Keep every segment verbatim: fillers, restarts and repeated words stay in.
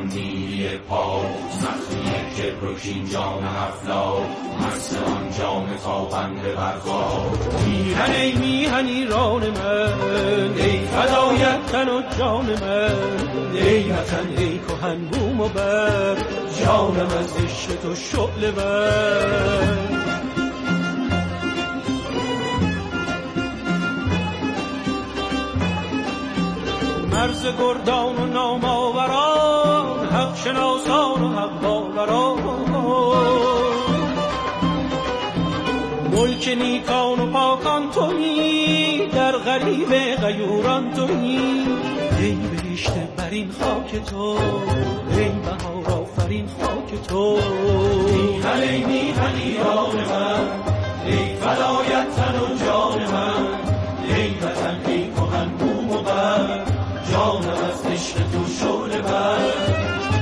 آن نیلی پاک، زخمی کبر و کین جام افلاک، مست آن جام تابنده بر خاک. میهن ای میهن ایران من، ای فدایت تن و جان من، ای وطن ای کهن بوم و بر، جانم از عشق تو شعله بر. مرز گردان و نامآوران، حق شناسان و حق باوران، ملک نیکان و پاکان تویی، در غریب غیوران تویی. ای بهشت بر این خاک تو، ای بهار آفرین خاک تو. میهن ای میهن ایران من، ای فدایت تن و جان من، ای وطن ای کهن بوم و بر، جانم از عشق تو شعله بر.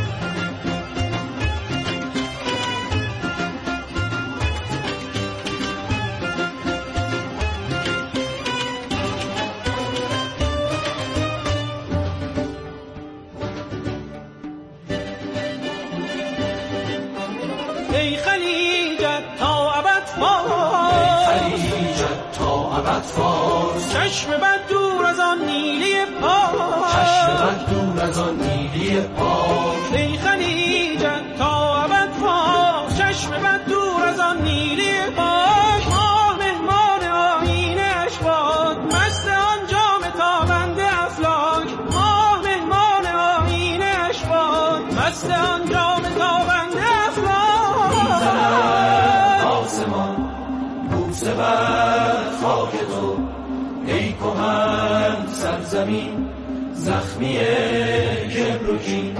ای خلیجت تا ابد فارس، ای خلیجت تا ابد فارس، چشم بد دور از آن نیلی پاک، چشم بد دور از آن نیلی پاک. ای خلیجت تا ابد فارس، چشم بد دور از آن نیلی پاک. ماه مهمان آیینه اش باد، مست آن جام تابنده افلاک. ماه مهمان آیینه اش باد، مست آن جام تابنده افلاک. آسمان بوسه بر خاک تو، ای کهن سرزمین زخمی کبر و کین.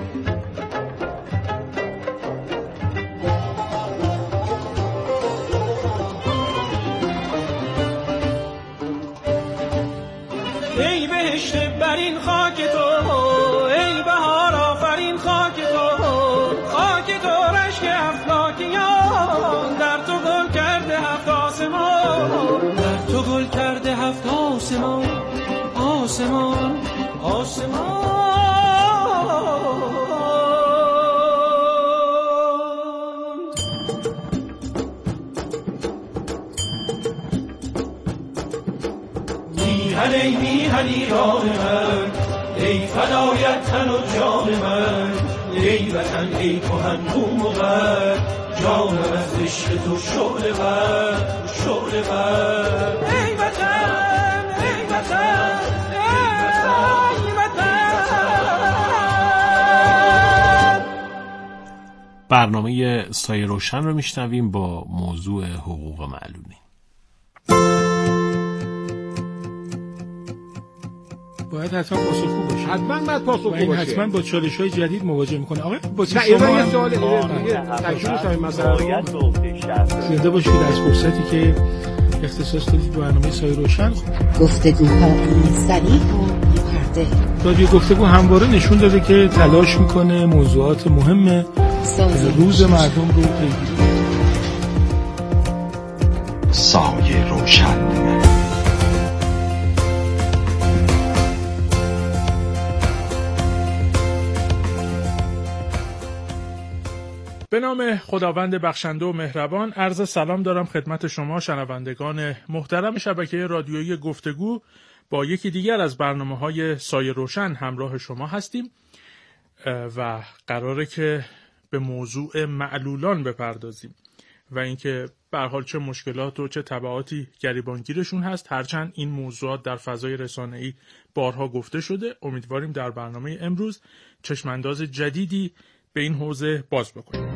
ای بهشت بر این خاک تو، ای بهار آفرین خاک تو. خاک تو رشک افلاکیان، در تو گل کرده هفت آسمان، در تو گل کرده هفت آسمان. آسمان آسمان. میهن ای میهن ایران من، ای فدایت تن و جان من، ای وطن ای کهن بوم و بر، جانم از عشق تو شعله بر، شعله بر. ای وطن ای وطن ای وطن. برنامه سایه روشن رو میشنویم با موضوع حقوق معلولین. باید حتما پاسخگو باشه. حتما باید پاسخگو باشه. این حتما با چالش‌های جدید مواجه میکنه. آقا با نه اینا یه سوال دیگه تکمیل سایم مثلا زنده باشید از فرصتی که اختصاص دادید به برنامه سایه روشن. گفتگوهای سریع و بی‌پرده. رادیو گفتگو همواره نشون داده که تلاش میکنه موضوعات مهم روز مردم رو پیگیری کنه. سایه روشن. به نام خداوند بخشنده و مهربان، عرض سلام دارم خدمت شما شنوندگان محترم شبکه رادیویی گفتگو. با یکی دیگر از برنامه‌های سایه روشن همراه شما هستیم و قراره که به موضوع معلولان بپردازیم و اینکه به هر حال چه مشکلات و چه تبعاتی گریبانگیرشون هست. هرچند این موضوعات در فضای رسانه‌ای بارها گفته شده، امیدواریم در برنامه امروز چشمانداز جدیدی به این حوزه باز بکنیم.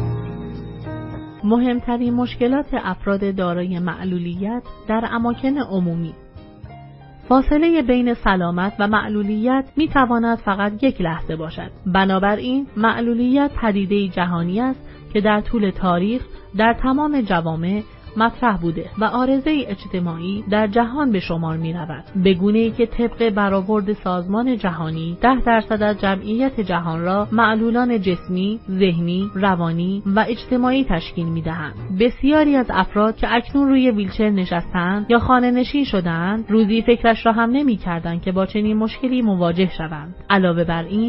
مهمترین مشکلات افراد دارای معلولیت در اماکن عمومی. فاصله بین سلامت و معلولیت می تواند فقط یک لحظه باشد. بنابراین معلولیت پدیده‌ای جهانی است که در طول تاریخ در تمام جوامع مطرح بوده و عارضه اجتماعی در جهان به شمار می رود. به گونه‌ای که طبق برآورد سازمان جهانی ده درصد از جمعیت جهان را معلولان جسمی، ذهنی، روانی و اجتماعی تشکیل می دهند. بسیاری از افراد که اکنون روی ویلچر نشستند یا خانه نشین شدند، روزی فکرش را هم نمی کردند که با چنین مشکلی مواجه شوند. علاوه بر این،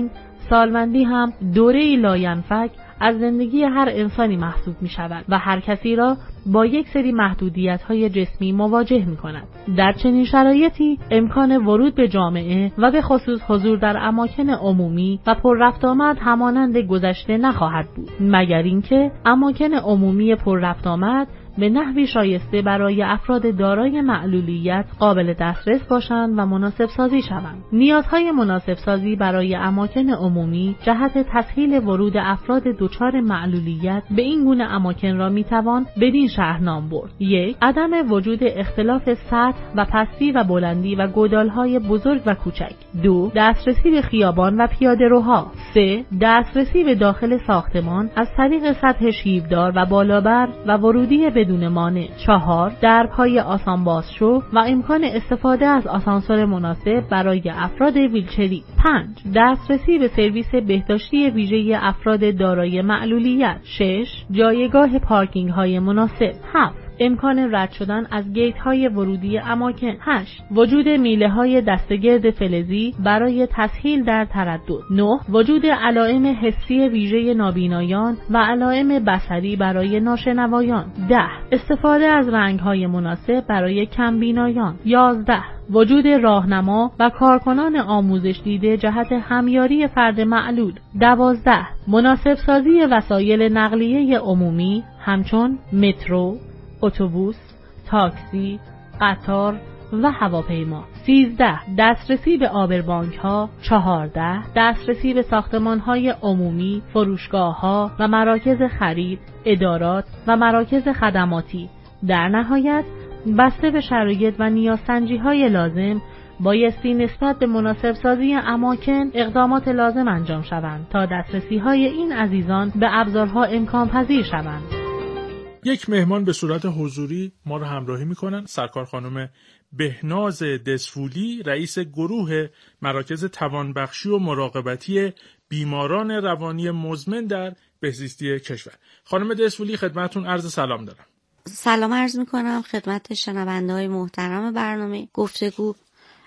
سالمندی هم دوره‌ای لاینفک از زندگی هر انسانی محسوب می شود و هر کسی را با یک سری محدودیت‌های جسمی مواجه می کند. در چنین شرایطی امکان ورود به جامعه و به خصوص حضور در اماکن عمومی و پر رفت آمد همانند گذشته نخواهد بود، مگر اینکه اماکن عمومی پر رفت آمد به نحوی شایسته برای افراد دارای معلولیت قابل دسترس باشند و مناسب سازی شوند. نیازهای مناسب سازی برای اماکن عمومی جهت تسهیل ورود افراد دچار معلولیت به این گونه اماکن را میتوان بدین شرح نام برد: یک، عدم وجود اختلاف سطح و پستی و بلندی و گودالهای بزرگ و کوچک. دو، دسترسی به خیابان و پیاده‌روها. سه، دسترسی به داخل ساختمان از طریق سطح شیبدار و بالابر و ورودی بدون مانع. چهار، درپای آسان بازشو و امکان استفاده از آسانسور مناسب برای افراد ویلچری. پنج، دسترسی به سرویس بهداشتی ویژه افراد دارای معلولیت. شش، جایگاه پارکینگ های مناسب. هفت، امکان رد شدن از گیت های ورودی اماکن. هشت، وجود میله های دستگرد فلزی برای تسهیل در تردد. نه، وجود علائم حسی ویژه نابینایان و علائم بصری برای ناشنوایان. ده، استفاده از رنگ های مناسب برای کمبینایان. یازده، وجود راهنما و کارکنان آموزش دیده جهت همیاری فرد معلول. دوازده، مناسب سازی وسایل نقلیه عمومی همچون مترو، اتوبوس، تاکسی، قطار و هواپیما. سیزده، دسترسی به آبربانک ها. چهارده، دسترسی به ساختمان های عمومی، فروشگاه ها و مراکز خرید، ادارات و مراکز خدماتی. در نهایت، بسته به شرایط و نیازسنجی های لازم، بایستی نسبت به مناسب سازی اماکن اقدامات لازم انجام شوند تا دسترسی های این عزیزان به ابزارها امکان پذیر شوند. یک مهمان به صورت حضوری ما را همراهی می‌کنند. سرکار خانم بهناز دسفولی، رئیس گروه مراکز توانبخشی و مراقبتی بیماران روانی مزمن در بهزیستی کشور. خانم دسفولی، خدمتتون عرض سلام دارم. سلام عرض می‌کنم خدمت شنونده‌های محترم برنامه گفتگو.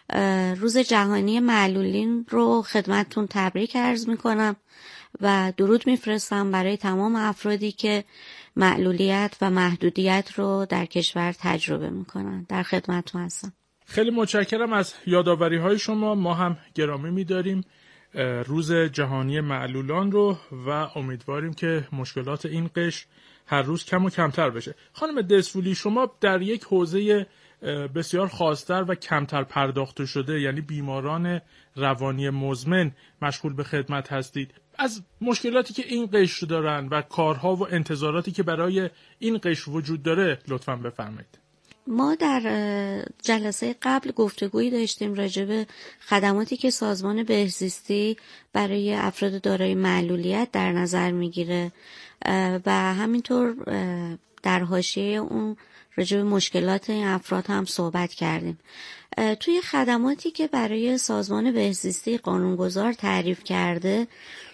روز جهانی معلولین رو خدمتتون تبریک عرض می‌کنم و درود میفرستم برای تمام افرادی که معلولیت و محدودیت رو در کشور تجربه میکنن. در خدمتتون هستم. خیلی متشکرم از یادآوری های شما. ما هم گرامی می‌داریم روز جهانی معلولان رو و امیدواریم که مشکلات این قشر هر روز کم و کمتر بشه. خانم دسفولی، شما در یک حوزه بسیار خاص‌تر و کمتر پرداخته شده، یعنی بیماران روانی مزمن، مشغول به خدمت هستید. از مشکلاتی که این قشر دارن و کارها و انتظاراتی که برای این قشر وجود داره لطفاً بفرمایید. ما در جلسه قبل گفتگویی داشتیم راجع به خدماتی که سازمان بهزیستی برای افراد دارای معلولیت در نظر میگیره و همینطور در حاشیه اون راجع به مشکلات این افراد هم صحبت کردیم. توی خدماتی که برای سازمان بهزیستی قانونگذار تعریف کرده،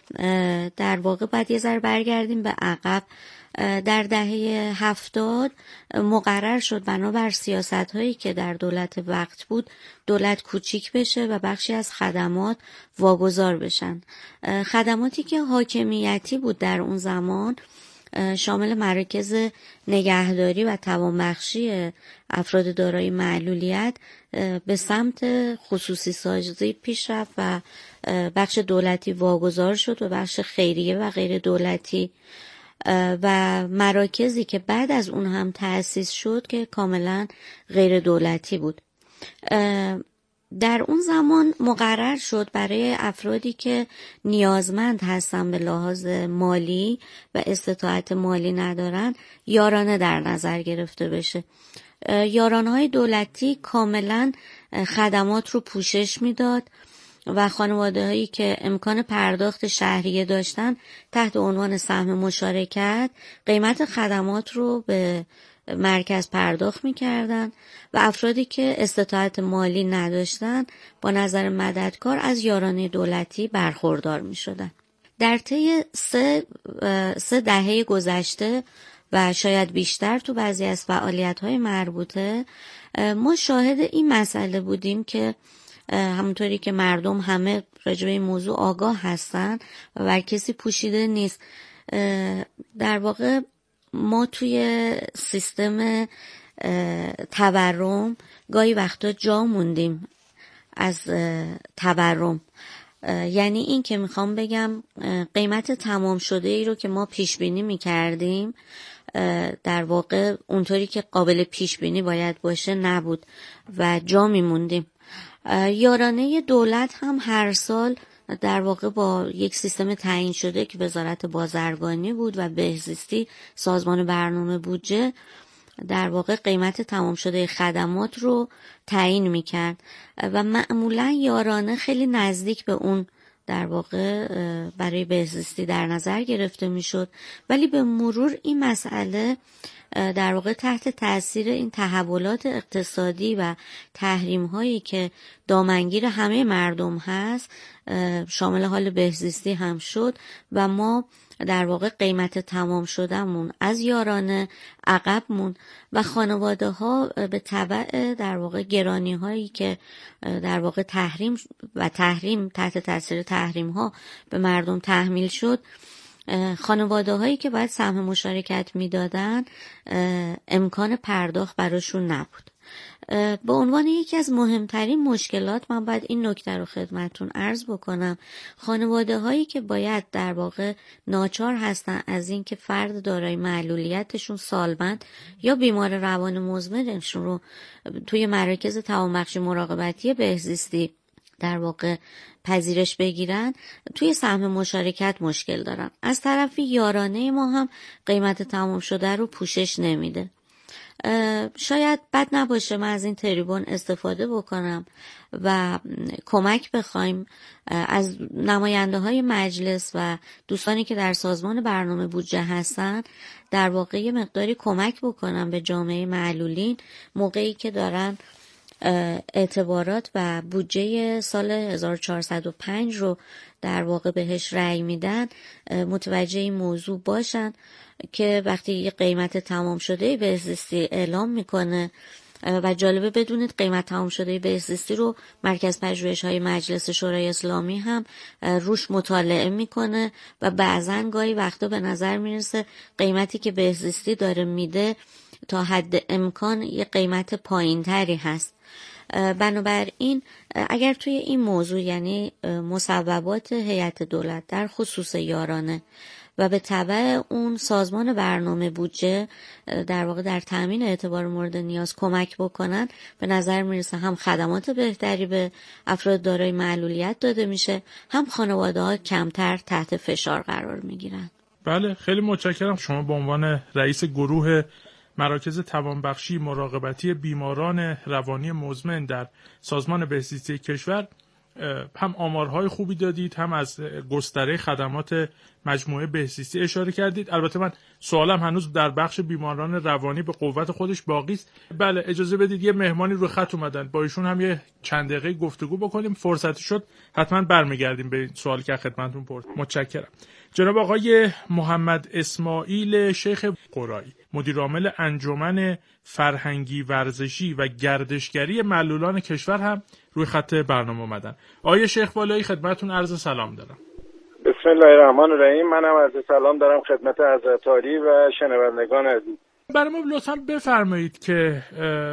در واقع باید یه ذره برگردیم به عقب. در دهه هفتاد مقرر شد بنابر سیاست‌هایی که در دولت وقت بود دولت کوچیک بشه و بخشی از خدمات واگذار بشن. خدماتی که حاکمیتی بود در اون زمان شامل مراکز نگهداری و توانبخشی افراد دارای معلولیت به سمت خصوصی سازی پیش رفت و بخش دولتی واگذار شد و بخش خیریه و غیر دولتی و مراکزی که بعد از اون هم تأسیس شد که کاملا غیر دولتی بود. در اون زمان مقرر شد برای افرادی که نیازمند هستن به لحاظ مالی و استطاعت مالی ندارن یارانه در نظر گرفته بشه. یارانه‌های دولتی کاملا خدمات رو پوشش میداد و خانواده‌هایی که امکان پرداخت شهریه داشتن تحت عنوان سهم مشارکت قیمت خدمات رو به مرکز پرداخت می‌کردن و افرادی که استطاعت مالی نداشتن با نظر مددکار از یارانه دولتی برخوردار می‌شدن. در طی سه, سه دهه گذشته و شاید بیشتر تو بعضی از فعالیت‌های مربوطه ما شاهد این مسئله بودیم که همونطوری که مردم همه راجع به این موضوع آگاه هستن و بر کسی پوشیده نیست. در واقع ما توی سیستم تورم گاهی وقتا جا موندیم از تورم. یعنی این که میخوام بگم قیمت تمام شده ای رو که ما پیش بینی میکردیم در واقع اونطوری که قابل پیش بینی باید باشه نبود و جا میموندیم. یارانه دولت هم هر سال در واقع با یک سیستم تعیین شده که وزارت بازرگانی بود و بهزیستی سازمان برنامه بودجه در واقع قیمت تمام شده خدمات رو تعیین میکرد و معمولا یارانه خیلی نزدیک به اون در واقع برای بهزیستی در نظر گرفته میشد. ولی به مرور این مسئله در واقع تحت تاثیر این تحولات اقتصادی و تحریم هایی که دامنگیر همه مردم هست شامل حال بهزیستی هم شد و ما در واقع قیمت تمام شدهمون از یارانه عقب مون و خانواده ها به تبع در واقع گرانی هایی که در واقع تحریم و تحریم تحت تاثیر تحریم ها به مردم تحمیل شد، خانواده هایی که باید سهم مشارکت میدادن امکان پرداخت براشون نبود. به عنوان یکی از مهمترین مشکلات من باید این نکته رو خدمتتون عرض بکنم. خانواده هایی که باید در واقع ناچار هستن از این که فرد دارای معلولیتشون سالمند یا بیمار روان مزمنشون رو توی مراکز توانبخشی مراقبتی بهزیستی در واقع پذیرش بگیرن، توی سهم مشارکت مشکل دارن. از طرفی یارانه ما هم قیمت تمام شده رو پوشش نمیده. شاید بد نباشه من از این تریبون استفاده بکنم و کمک بخوایم از نماینده های مجلس و دوستانی که در سازمان برنامه بودجه هستن در واقع یه مقداری کمک بکنم به جامعه معلولین موقعی که دارن اعتبارات و بودجه سال هزار و چهارصد و پنج رو در واقع بهش رأی میدن، متوجه این موضوع باشن که وقتی یه قیمت تمام شده بهزیستی اعلام میکنه و جالبه بدونید قیمت تمام شده بهزیستی رو مرکز پژوهش‌های مجلس شورای اسلامی هم روش مطالعه میکنه و بعضن گاهی وقتا به نظر میرسه قیمتی که بهزیستی داره میده تا حد امکان یه قیمت پایینتری هست. بنابراین اگر توی این موضوع یعنی مصوبات هیئت دولت در خصوص یارانه و به تبع اون سازمان برنامه بودجه در واقع در تامین اعتبار مورد نیاز کمک بکنن، به نظر میرسه هم خدمات بهتری به افراد دارای معلولیت داده میشه، هم خانواده ها کمتر تحت فشار قرار میگیرن. بله، خیلی متشکرم. شما به عنوان رئیس گروه مراکز توانبخشی مراقبتی بیماران روانی مزمن در سازمان بهزیستی کشور هم آمارهای خوبی دادید، هم از گستره خدمات مجموعه بهزیستی اشاره کردید. البته من سوالم هنوز در بخش بیماران روانی به قوت خودش باقی است. بله، اجازه بدید یه مهمانی رو خط اومدن، با ایشون هم یه چند دقیقه گفتگو بکنیم. فرصتی شد حتما برمیگردیم به سوالی که خدمتتون پرسیدم. متشکرم. جناب آقای محمد اسماعیل شیخ قرایی، مدیر عامل انجمن فرهنگی ورزشی و گردشگری معلولان کشور هم روی خط برنامه اومدن. آقای شیخ بالایی، خدمتتون عرض سلام دارم. بسم الله الرحمن الرحیم. منم عرض سلام دارم خدمت حضرت عالی و شنوندگان عزیز. برای ما لطفاً بفرمایید که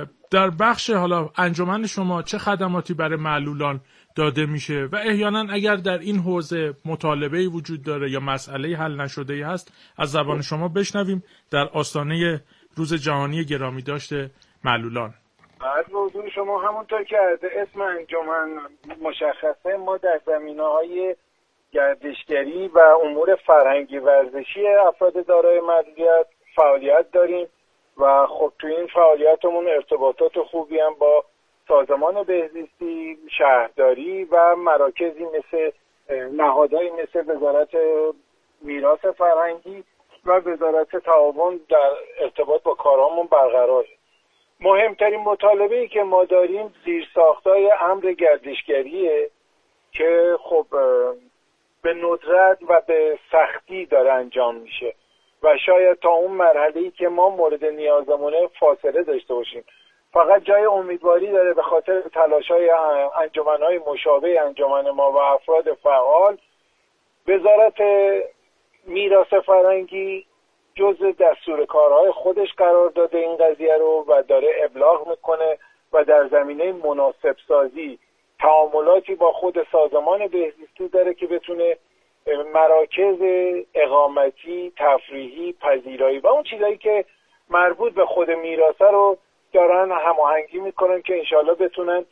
در بخش حالا انجمن شما چه خدماتی برای معلولان داده میشه و احیانا اگر در این حوزه مطالبه‌ای وجود داره یا مسئله حل نشده‌ای هست از زبان شما بشنویم در آستانه روز جهانی گرامی داشته معلولان. بعد موضوع شما همونطور که اسم انجمن مشخصه، ما در زمینه‌های گردشگری و امور فرهنگی ورزشی افراد دارای معلولیت فعالیت داریم و خب تو این فعالیتمون ارتباطات خوبی هم با سازمان بهزیستی، شهرداری و مراکزی مثل نهادهایی مثل وزارت میراث فرهنگی و وزارت تعاون در ارتباط با کارامون برقراره. مهمترین مطالبه‌ای که ما داریم زیرساخت‌های امر گردشگریه که خب به ندرت و به سختی داره انجام میشه و شاید تا اون مرحله‌ای که ما مورد نیازمونه فاصله داشته باشیم فقط جای امیدواری داره به خاطر تلاش‌های انجمن‌های مشابه انجمن ما و افراد فعال. وزارت میراث فرهنگی جزء دستور کارهای خودش قرار داده این قضیه رو و داره ابلاغ میکنه و در زمینه مناسب سازی تعاملاتی با خود سازمان بهزیستی داره که بتونه مراکز اقامتی، تفریحی، پذیرایی و اون چیزایی که مربوط به خود میراث رو دارن هماهنگی میکنن که انشالله بتونن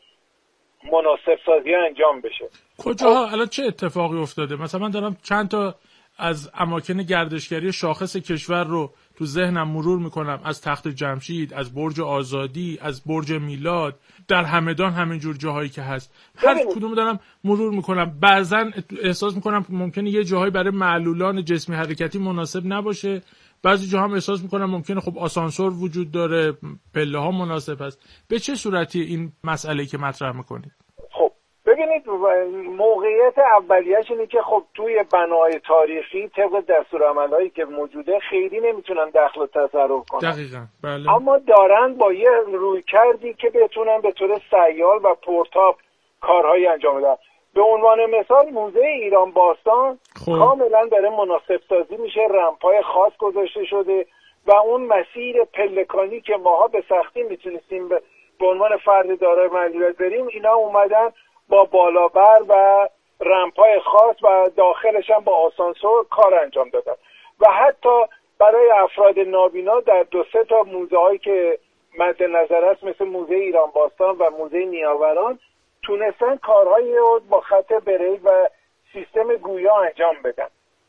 مناسب سازی انجام بشه. کجاها الان چه اتفاقی افتاده؟ مثلا من دارم چند تا از اماکن گردشگری شاخص کشور رو تو ذهنم مرور میکنم، از تخت جمشید، از برج آزادی، از برج میلاد، در همدان همینجور جاهایی که هست، هر کدوم دارم مرور میکنم. بعضن احساس میکنم ممکنه یه جاهایی برای معلولان جسمی حرکتی مناسب نباشه، بعضی جاها هم احساس میکنم ممکنه خب آسانسور وجود داره، پله ها مناسب هست. به چه صورتی این مسئله که مطرح میکنید؟ خب ببینید، موقعیت اولیه‌اش اینه که خب توی بنای تاریخی طبق دستورالعمل‌هایی که موجوده خیلی نمیتونن دخل و تصرف کنن. دقیقاً بله. اما دارن با یه روی کردی که بتونن به طور سیال و پرتاب کارهایی انجام بدن. به عنوان مثال موزه ایران باستان خوب. کاملا داره مناسب سازی میشه، رمپای خاص گذاشته شده و اون مسیر پلکانی که ماها به سختی میتونستیم به به عنوان فرد دارای معلولیت بریم، اینا اومدن با بالابر و رمپای خاص و داخلش هم با آسانسور کار انجام دادن. و حتی برای افراد نابینا در دو سه تا موزه هایی که مد نظر است مثل موزه ایران باستان و موزه نیاوران تونستن کارهایی رو با خط بریل و سیستم گویا انجام بدن.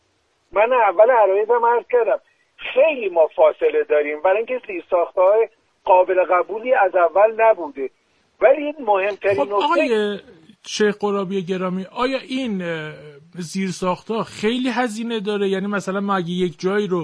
من اول عرایزم عرض کردم خیلی ما فاصله داریم برای اینکه زیرساخت‌های قابل قبولی از اول نبوده، ولی این مهمترین خب آقای شیخ قرابی گرامی، آیا این زیرساخت‌ها خیلی هزینه داره؟ یعنی مثلا ما اگه یک جایی رو،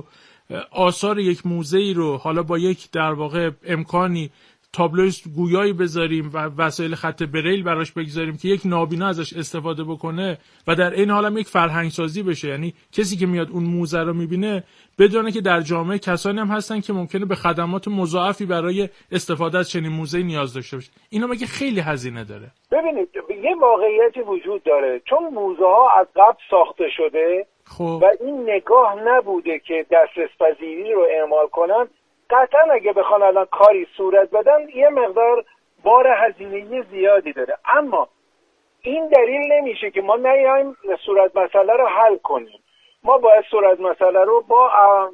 آثار یک موزه‌ای رو حالا با یک در واقع امکانی تابلوی گویایی بذاریم و وسایل خط بریل براش بگذاریم که یک نابینا ازش استفاده بکنه و در این حال هم یک فرهنگ سازی بشه، یعنی کسی که میاد اون موزه رو میبینه بدونه که در جامعه کسانی هم هستن که ممکنه به خدمات مضاعفی برای استفاده از چنین موزه‌ای نیاز داشته باشه، اینا مگه خیلی هزینه داره؟ ببینید یه واقعیتی وجود داره، چون موزه ها از قبل ساخته شده خوب. و این نگاه نبوده که دسترس پذیری رو اعمال کنن، قطعا اگه بخوان الان کاری صورت بدن یه مقدار بار هزینه‌ای زیادی داره. اما این دلیل نمیشه که ما نیایم صورت مسئله رو حل کنیم. ما باید صورت مسئله رو با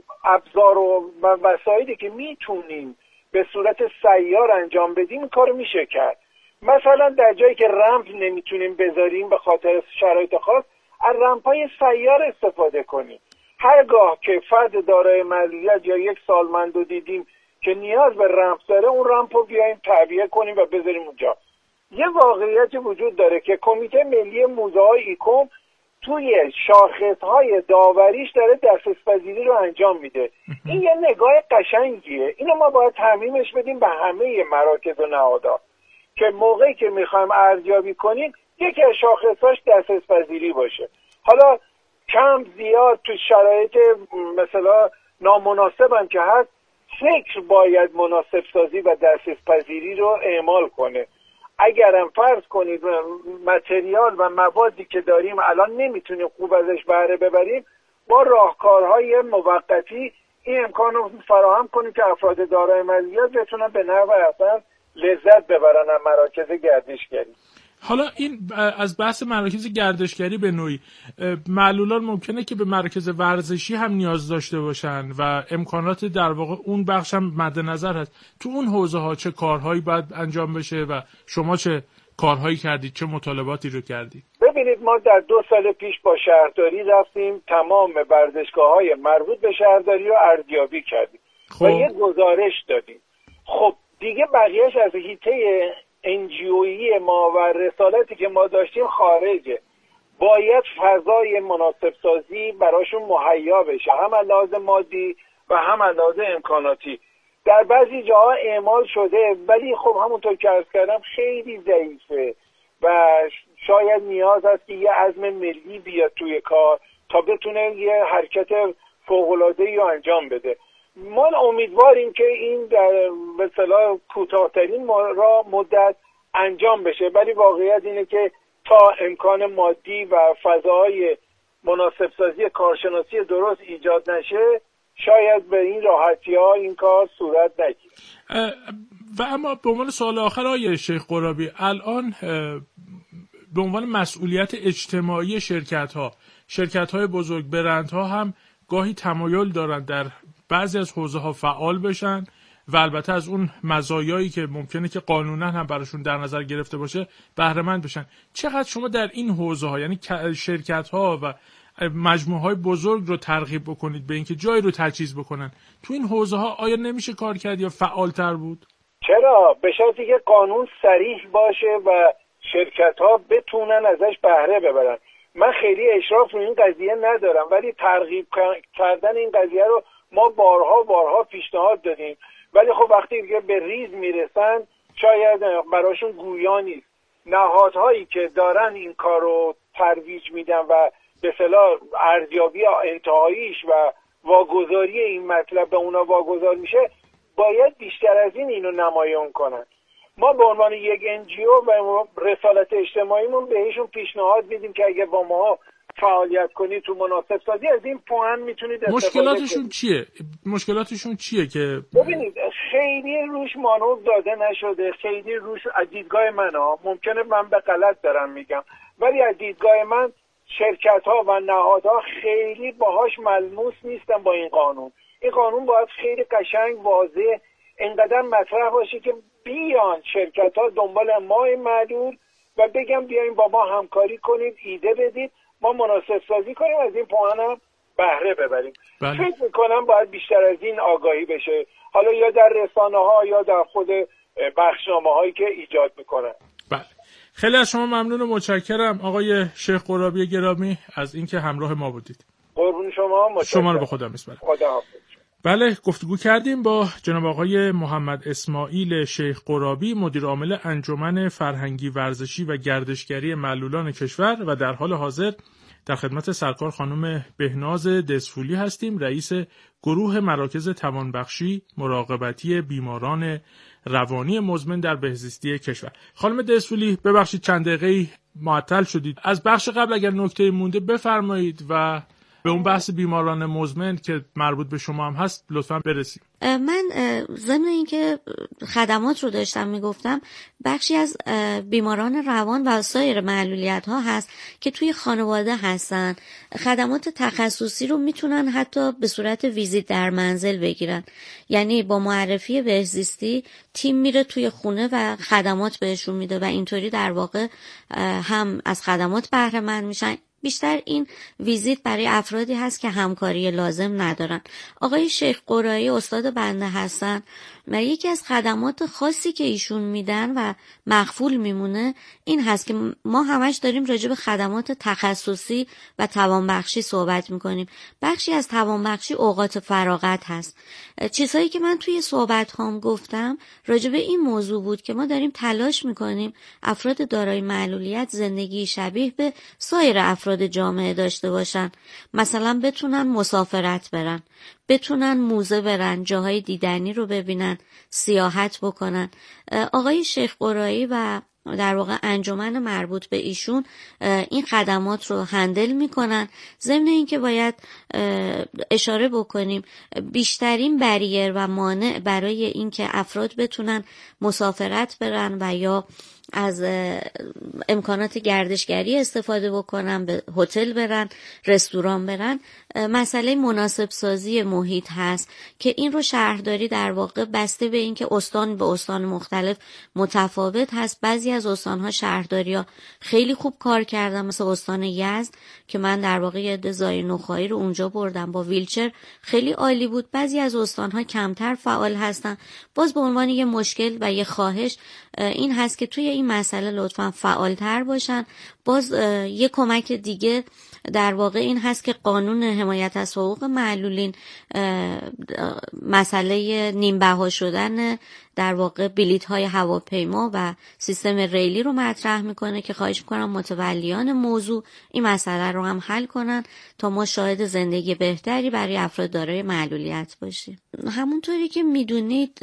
ابزار و وسایلی که میتونیم به صورت سیار انجام بدیم کار میشه کرد. مثلا در جایی که رمپ نمیتونیم بذاریم به خاطر شرایط خاص، از رمپ‌های سیار استفاده کنیم. هرگاه که فرد دارای معلولیت یا یک سالمند رو دیدیم که نیاز به رمپ داره، اون رمپ رو بیایم تعبیه کنیم و بذاریم اونجا. یه واقعیت وجود داره که کمیته ملی موزه‌های ایکوم توی شاخص‌های داوریش داره دسترس‌پذیری رو انجام میده. این یه نگاه قشنگیه. اینو ما باید تعمیمش بدیم به همه مراکز و نهادها که موقعی که میخوایم ارزیابی کنیم یکی از شاخص‌هاش دسترس‌پذیری باشه. حالا کم زیاد تو شرایط مثلا نامناسب هم که هست، فکر باید مناسب سازی و دسترس پذیری رو اعمال کنه. اگرم فرض کنید متریال و موادی که داریم الان نمیتونیم خوب ازش بهره ببریم، با راهکارهای موقتی این امکان رو فراهم کنیم که افراد دارای معلولیت بتونن به نحو احسن لذت ببرن از مراکز گردشگری. حالا این از بحث مراکز گردشگری به نوعی، معلولان ممکنه که به مراکز ورزشی هم نیاز داشته باشن و امکانات در واقع اون بخش هم مد نظر هست. تو اون حوزه ها چه کارهایی باید انجام بشه و شما چه کارهایی کردید، چه مطالباتی رو کردید؟ ببینید ما در دو سال پیش با شهرداری رفتیم تمام ورزشگاه‌های مربوط به شهرداری رو ارزیابی کردیم خب. و یه گزارش دادیم. خب دیگه بقیهش از حیطه انجیویی ما و رسالتی که ما داشتیم خارجه. باید فضای مناسب سازی براشون مهیا بشه، هم از لحاظ مادی و هم از لحاظ امکاناتی. در بعضی جاها اعمال شده ولی خب همونطور که عرض کردم خیلی ضعیفه و شاید نیاز است که یه عزم ملی بیاد توی کار تا بتونه یه حرکت فوق‌العاده‌ای رو انجام بده. ما امیدواریم که این در به اصطلاح کوتاه‌ترین را مدت انجام بشه، ولی واقعیت اینه که تا امکان مادی و فضای مناسب سازی کارشناسی درست ایجاد نشه شاید به این راحتی ها این کار صورت نگیره. و اما به عنوان سوال آخر آقای شیخ قرابی، الان به عنوان مسئولیت اجتماعی شرکت ها شرکت های بزرگ، برندها هم گاهی تمایل دارند در بعضی از حوزه ها فعال بشن و البته از اون مزایایی که ممکنه که قانونا هم براشون در نظر گرفته باشه بهره مند بشن. چقدر شما در این حوزه ها، یعنی شرکت ها و مجموعه های بزرگ رو ترغیب بکنید به اینکه جایی رو تجهیز بکنن تو این حوزه ها، آیا نمیشه کار کرد یا فعالتر بود؟ چرا؟ به شرطی که قانون صریح باشه و شرکت ها بتونن ازش بهره ببرن. من خیلی اشراف رو این قضیه ندارم، ولی ترغیب کردن این قضیه رو ما بارها بارها پیشنهاد دادیم، ولی خب وقتی که به ریز میرسن شاید براشون گویا نیست. نهادهایی که دارن این کار رو ترویج میدن و به اصطلاح ارزیابی انتهاییش و واگذاری این مطلب به اونا واگذار میشه، باید بیشتر از این اینو نمایان کنن. ما به عنوان یک انجیو و رسالت اجتماعیمون بهشون پیشنهاد میدیم که اگه با ما فعالیت کنید تو مناسب سازی از این پوان میتونید استفاده کنید. مشکلاتشون چیه؟ مشکلاتشون چیه که ببینید خیلی روش مانور داده نشده، خیلی روش از دیدگاه من ها، ممکنه من به غلط دارم میگم، ولی از دیدگاه من شرکت ها و نهادها خیلی باهاش ملموس نیستن با این قانون. این قانون باید خیلی قشنگ واضح اینقدر مطرح باشه که بیان شرکت ها دنبال ما معلول و بگم بیاین با ما همکاری کنید، ایده بدید، ما مناسب سازی کنیم، از این پوان هم بهره ببریم. بله. فکر میکنم باید بیشتر از این آگاهی بشه، حالا یا در رسانه ها یا در خود بخشنامه هایی که ایجاد میکنن. بله. خیلی از شما ممنون و متشکرم آقای شیخ قرابی گرامی از اینکه همراه ما بودید. قربون شما، متشکرم. شما رو به خدا میسپارم. خدا حافظ. بله، گفتگو کردیم با جناب آقای محمد اسماعیل شیخ قرابی، مدیر عامل انجمن فرهنگی ورزشی و گردشگری معلولان کشور و در حال حاضر در خدمت سرکار خانم بهناز دزفولی هستیم، رئیس گروه مراکز توانبخشی مراقبتی بیماران روانی مزمن در بهزیستی کشور. خانم دزفولی ببخشید چند دقیقه معطل شدید، از بخش قبل اگر نکته مونده بفرمایید و به اون بحث بیماران مزمن که مربوط به شما هم هست لطفاً برسیم. من ضمن اینکه خدمات رو داشتم میگفتم، بخشی از بیماران روان و سایر معلولیت ها هست که توی خانواده هستن، خدمات تخصصی رو میتونن حتی به صورت ویزیت در منزل بگیرن، یعنی با معرفی بهزیستی تیم میره توی خونه و خدمات بهشون میده و اینطوری در واقع هم از خدمات بهره مند میشن. بیشتر این ویزیت برای افرادی هست که همکاری لازم ندارن. آقای شیخ قرایی استاد بنده هستن و یکی از خدمات خاصی که ایشون میدن و مخفول میمونه این هست که ما همش داریم راجع به خدمات تخصصی و توانبخشی صحبت میکنیم. بخشی از توانبخشی اوقات فراغت هست. چیزهایی که من توی صحبت هام گفتم راجع به این موضوع بود که ما داریم تلاش میکنیم افراد دارای معلولیت زندگی شبیه به سایر افراد جامعه داشته باشن، مثلا بتونن مسافرت برن، بتونن موزه برن، جاهای دیدنی رو ببینن، سیاحت بکنن. آقای شیخ قرایی و در واقع انجمن مربوط به ایشون این خدمات رو هندل میکنن. ضمن اینکه باید اشاره بکنیم بیشترین بریر و مانع برای اینکه افراد بتونن مسافرت برن و یا از امکانات گردشگری استفاده بکنن، به هتل برن، رستوران برن، مسئله مناسب سازی محیط هست که این رو شهرداری در واقع بسته به این که استان به استان مختلف متفاوت هست. بعضی از استانها شهرداری‌ها خیلی خوب کار کردن، مثل استان یزد که من در واقع یه دزای نخایی رو اونجا بردم با ویلچر، خیلی عالی بود. بعضی از استانها کمتر فعال هستن. باز به عنوان یه مشکل و یه خواهش این هست که توی این مسئله لطفاً فعالتر باشن. باز یه کمک دیگه در واقع این هست که قانون حمایت از حقوق معلولین مسئله نیم بها شدن در واقع بلیط های هواپیما و سیستم ریلی رو مطرح میکنه که خواهش میکنم متولیان موضوع این مسئله رو هم حل کنن تا ما شاهد زندگی بهتری برای افراد دارای معلولیت باشیم. همونطوری که میدونید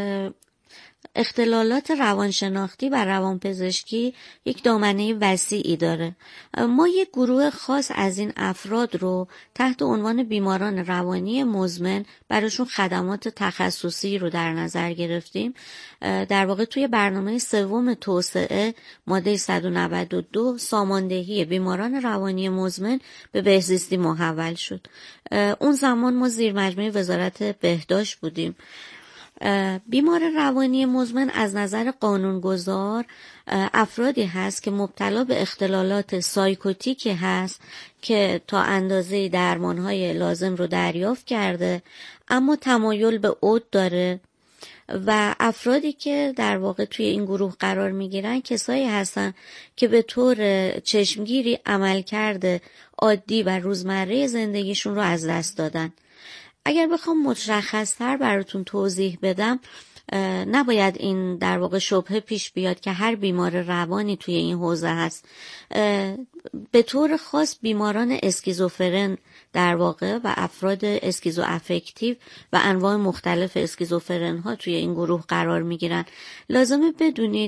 اختلالات روانشناختی و روانپزشکی یک دامنه وسیعی داره. ما یک گروه خاص از این افراد رو تحت عنوان بیماران روانی مزمن براشون خدمات تخصصی رو در نظر گرفتیم. در واقع توی برنامه سوم توسعه ماده صد و نود و دو ساماندهی بیماران روانی مزمن به بهزیستی محول شد. اون زمان ما زیر مجموعه وزارت بهداشت بودیم. بیمار روانی مزمن از نظر قانونگذار افرادی هست که مبتلا به اختلالات سایکوتیکی هست که تا اندازه درمانهای لازم رو دریافت کرده اما تمایل به عود داره و افرادی که در واقع توی این گروه قرار میگیرن کسایی هستن که به طور چشمگیری عملکرد عادی و روزمره زندگیشون رو از دست دادن. اگر بخوام مشخص‌تر براتون توضیح بدم نباید این در واقع شبهه پیش بیاد که هر بیمار روانی توی این حوزه هست. به طور خاص بیماران اسکیزوفرن در واقع و افراد اسکیزو افکتیو و انواع مختلف اسکیزوفرن ها توی این گروه قرار میگیرن. لازمه بدونید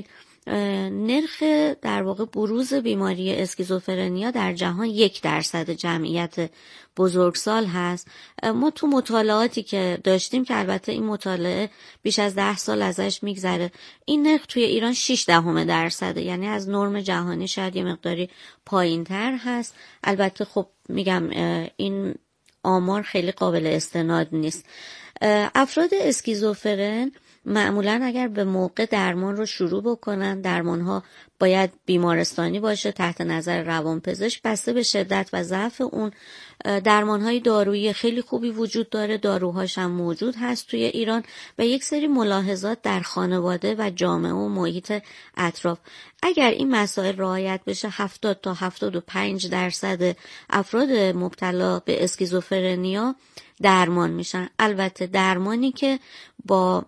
نرخ در واقع بروز بیماری اسکیزوفرنیا در جهان یک درصد جمعیت بزرگسال هست. ما تو مطالعاتی که داشتیم که البته این مطالعه بیش از ده سال ازش میگذره این نرخ توی ایران شش دهم درصده، یعنی از نرم جهانی شاید یه مقداری پایین تر هست. البته خب میگم این آمار خیلی قابل استناد نیست. افراد اسکیزوفرن معمولا اگر به موقع درمان رو شروع بکنن، درمان ها باید بیمارستانی باشه تحت نظر روانپزشک بسته به شدت و ضعف اون. درمان های دارویی خیلی خوبی وجود داره، داروهاش هم موجود هست توی ایران و یک سری ملاحظات در خانواده و جامعه و محیط اطراف. اگر این مسائل رعایت بشه هفتاد تا هفتاد و پنج درصد افراد مبتلا به اسکیزوفرنیا درمان میشن. البته درمانی که با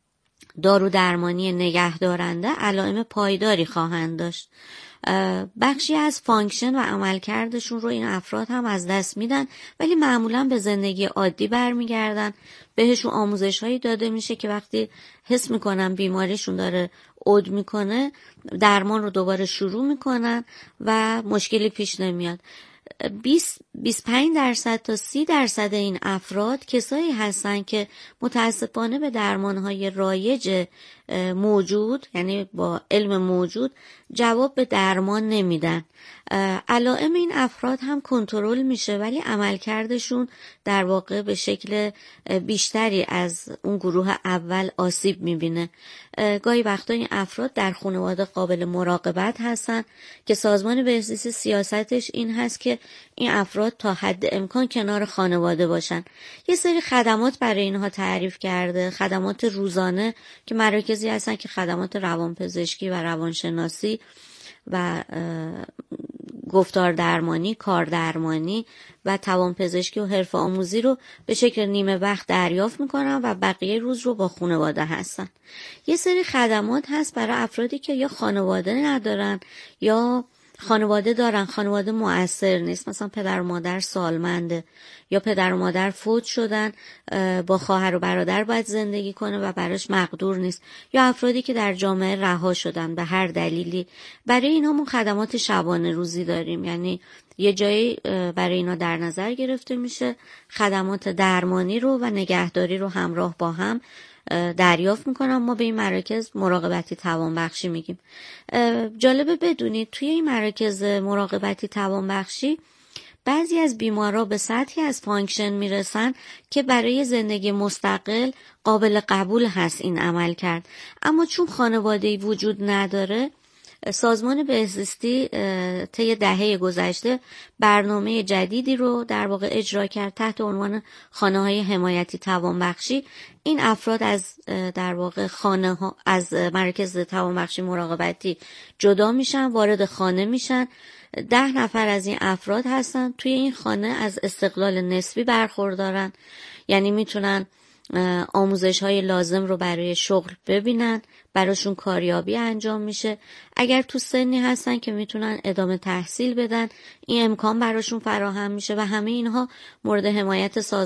دارو درمانی نگهدارنده علائم پایداری خواهند داشت. بخشی از فانکشن و عملکردشون رو این افراد هم از دست میدن ولی معمولا به زندگی عادی برمیگردن. بهشون آموزش هایی داده میشه که وقتی حس میکنن بیماریشون داره عود میکنه درمان رو دوباره شروع میکنن و مشکلی پیش نمیاد. بیست بیست و پنج درصد تا سی درصد این افراد کسایی هستن که متاسفانه به درمانهای رایج موجود یعنی با علم موجود جواب به درمان نمیدن. علائم این افراد هم کنترل میشه ولی عملکردشون در واقع به شکل بیشتری از اون گروه اول آسیب میبینه. گاهی وقتا این افراد در خانواده قابل مراقبت هستن که سازمان بهزیستی سیاستش این هست که این افراد تا حد امکان کنار خانواده باشن. یه سری خدمات برای اینها تعریف کرده، خدمات روزانه که مراکزی هستن که خدمات روانپزشکی و روانشناسی و گفتار درمانی، کار درمانی و توانپزشکی و حرفه آموزی رو به شکل نیمه وقت دریافت میکنن و بقیه روز رو با خانواده هستن. یه سری خدمات هست برای افرادی که یا خانواده ندارن یا خانواده دارن خانواده مؤثر نیست، مثلا پدر و مادر سالمنده یا پدر و مادر فوت شدن با خواهر و برادر باید زندگی کنه و براش مقدور نیست، یا افرادی که در جامعه رها شدن به هر دلیلی. برای اینا ما خدمات شبانه روزی داریم، یعنی یه جایی برای اینا در نظر گرفته میشه خدمات درمانی رو و نگهداری رو همراه با هم دریافت میکنم. ما به این مراکز مراقبتی توانبخشی میگیم. جالبه بدونید توی این مراکز مراقبتی توانبخشی بعضی از بیمارا به سطحی از فانکشن میرسن که برای زندگی مستقل قابل قبول هست این عمل کرد، اما چون خانواده‌ای وجود نداره سازمان بهزیستی طی دهه گذشته برنامه جدیدی رو در واقع اجرا کرد تحت عنوان خانه‌های حمایتی توانبخشی. این افراد از در واقع خانه ها از مراکز توانبخشی مراقبتی جدا میشن، وارد خانه میشن. ده نفر از این افراد هستن توی این خانه از استقلال نسبی برخوردارن، یعنی میتونن آموزش های لازم رو برای شغل ببینن، براشون کاریابی انجام میشه. اگر تو سنی هستن که میتونن ادامه تحصیل بدن، این امکان براشون فراهم میشه و همه اینها مورد حمایت سازمان